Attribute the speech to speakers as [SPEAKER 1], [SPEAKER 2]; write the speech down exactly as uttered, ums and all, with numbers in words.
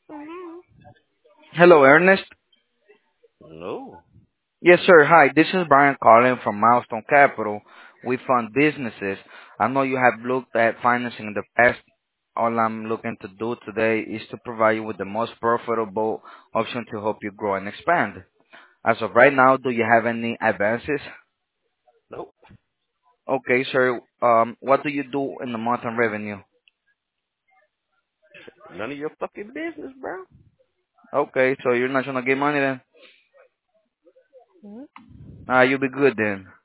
[SPEAKER 1] Mm-hmm.
[SPEAKER 2] Hello, Ernest.
[SPEAKER 1] No.
[SPEAKER 2] Yes, sir. Hi, this is Brian calling from Milestone Capital. We fund businesses. I know you have looked at financing in the past. All I'm looking to do today is to provide you with the most profitable option to help you grow and expand. As of right now, do you have any advances?
[SPEAKER 1] Nope.
[SPEAKER 2] Okay, sir. Um, what do you do in the month on revenue?
[SPEAKER 1] None of your fucking business, bro.
[SPEAKER 2] Okay, so you're not gonna get money then?
[SPEAKER 1] Mhm.
[SPEAKER 2] Ah, you'll be good then.